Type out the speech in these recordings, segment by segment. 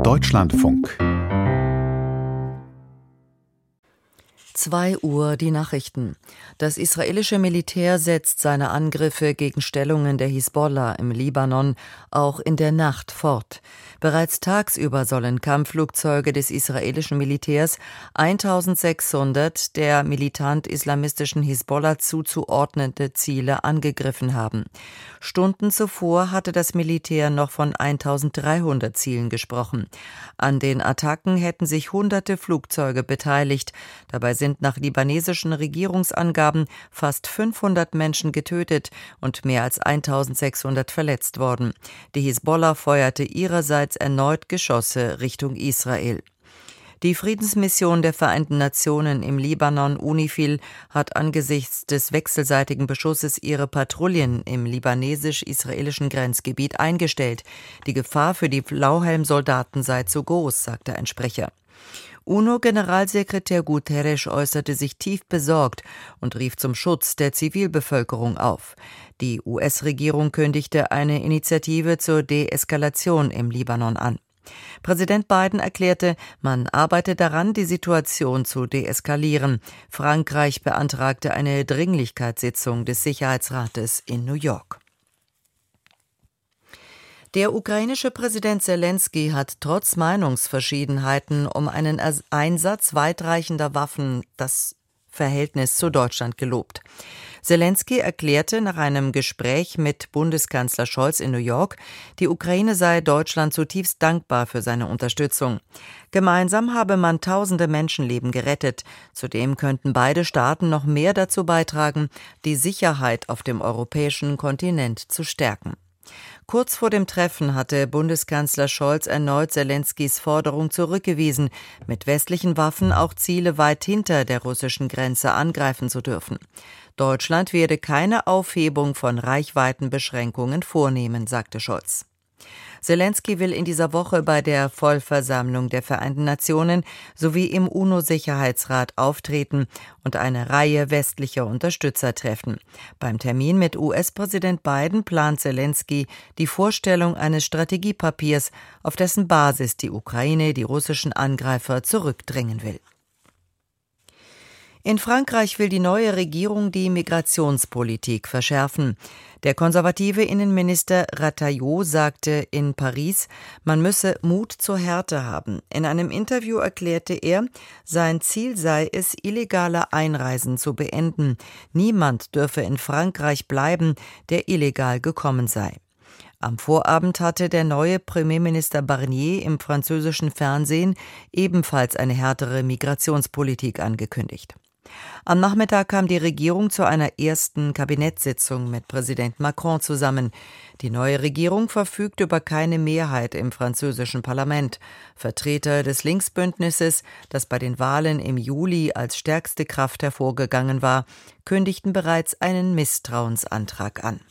Deutschlandfunk. 2 Uhr die Nachrichten. Das israelische Militär setzt seine Angriffe gegen Stellungen der Hisbollah im Libanon auch in der Nacht fort. Bereits tagsüber sollen Kampfflugzeuge des israelischen Militärs 1600 der militant-islamistischen Hisbollah zuzuordnende Ziele angegriffen haben. Stunden zuvor hatte das Militär noch von 1300 Zielen gesprochen. An den Attacken hätten sich hunderte Flugzeuge beteiligt. Dabei sind nach libanesischen Regierungsangaben fast 500 Menschen getötet und mehr als 1600 verletzt worden. Die Hisbollah feuerte ihrerseits erneut Geschosse Richtung Israel. Die Friedensmission der Vereinten Nationen im Libanon, UNIFIL, hat angesichts des wechselseitigen Beschusses ihre Patrouillen im libanesisch-israelischen Grenzgebiet eingestellt. Die Gefahr für die Blauhelmsoldaten sei zu groß, sagte ein Sprecher. UNO-Generalsekretär Guterres äußerte sich tief besorgt und rief zum Schutz der Zivilbevölkerung auf. Die US-Regierung kündigte eine Initiative zur Deeskalation im Libanon an. Präsident Biden erklärte, man arbeite daran, die Situation zu deeskalieren. Frankreich beantragte eine Dringlichkeitssitzung des Sicherheitsrates in New York. Der ukrainische Präsident Selenskyj hat trotz Meinungsverschiedenheiten um einen Einsatz weitreichender Waffen das Verhältnis zu Deutschland gelobt. Selenskyj erklärte nach einem Gespräch mit Bundeskanzler Scholz in New York, die Ukraine sei Deutschland zutiefst dankbar für seine Unterstützung. Gemeinsam habe man tausende Menschenleben gerettet. Zudem könnten beide Staaten noch mehr dazu beitragen, die Sicherheit auf dem europäischen Kontinent zu stärken. Kurz vor dem Treffen hatte Bundeskanzler Scholz erneut Selenskys Forderung zurückgewiesen, mit westlichen Waffen auch Ziele weit hinter der russischen Grenze angreifen zu dürfen. Deutschland werde keine Aufhebung von Reichweitenbeschränkungen vornehmen, sagte Scholz. Selenskyj will in dieser Woche bei der Vollversammlung der Vereinten Nationen sowie im UNO-Sicherheitsrat auftreten und eine Reihe westlicher Unterstützer treffen. Beim Termin mit US-Präsident Biden plant Selenskyj die Vorstellung eines Strategiepapiers, auf dessen Basis die Ukraine die russischen Angreifer zurückdrängen will. In Frankreich will die neue Regierung die Migrationspolitik verschärfen. Der konservative Innenminister Rataillot sagte in Paris, man müsse Mut zur Härte haben. In einem Interview erklärte er, sein Ziel sei es, illegale Einreisen zu beenden. Niemand dürfe in Frankreich bleiben, der illegal gekommen sei. Am Vorabend hatte der neue Premierminister Barnier im französischen Fernsehen ebenfalls eine härtere Migrationspolitik angekündigt. Am Nachmittag kam die Regierung zu einer ersten Kabinettssitzung mit Präsident Macron zusammen. Die neue Regierung verfügt über keine Mehrheit im französischen Parlament. Vertreter des Linksbündnisses, das bei den Wahlen im Juli als stärkste Kraft hervorgegangen war, kündigten bereits einen Misstrauensantrag an.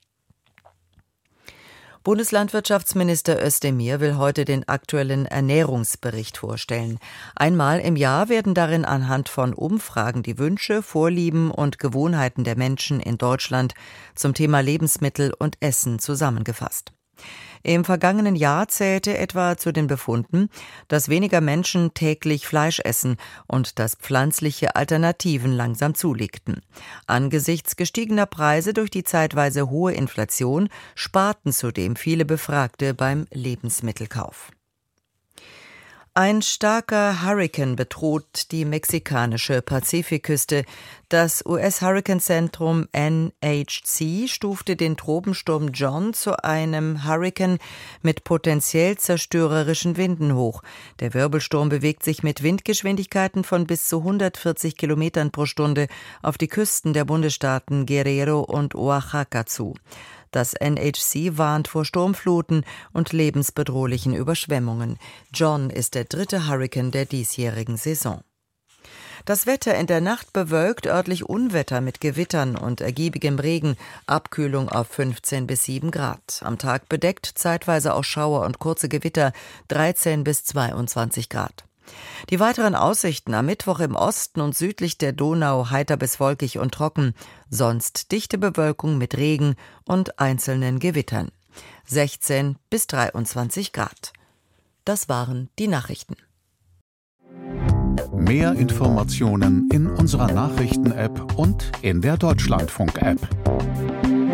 Bundeslandwirtschaftsminister Özdemir will heute den aktuellen Ernährungsbericht vorstellen. Einmal im Jahr werden darin anhand von Umfragen die Wünsche, Vorlieben und Gewohnheiten der Menschen in Deutschland zum Thema Lebensmittel und Essen zusammengefasst. Im vergangenen Jahr zählte etwa zu den Befunden, dass weniger Menschen täglich Fleisch essen und dass pflanzliche Alternativen langsam zulegten. Angesichts gestiegener Preise durch die zeitweise hohe Inflation sparten zudem viele Befragte beim Lebensmittelkauf. Ein starker Hurrikan bedroht die mexikanische Pazifikküste. Das US-Hurrikanzentrum NHC stufte den Tropensturm John zu einem Hurrikan mit potenziell zerstörerischen Winden hoch. Der Wirbelsturm bewegt sich mit Windgeschwindigkeiten von bis zu 140 Kilometern pro Stunde auf die Küsten der Bundesstaaten Guerrero und Oaxaca zu. Das NHC warnt vor Sturmfluten und lebensbedrohlichen Überschwemmungen. John ist der 3. Hurrikan der diesjährigen Saison. Das Wetter in der Nacht bewölkt, örtlich Unwetter mit Gewittern und ergiebigem Regen, Abkühlung auf 15 bis 7 Grad. Am Tag bedeckt, zeitweise auch Schauer und kurze Gewitter, 13 bis 22 Grad. Die weiteren Aussichten am Mittwoch im Osten und südlich der Donau heiter bis wolkig und trocken, sonst dichte Bewölkung mit Regen und einzelnen Gewittern. 16 bis 23 Grad. Das waren die Nachrichten. Mehr Informationen in unserer Nachrichten-App und in der Deutschlandfunk-App.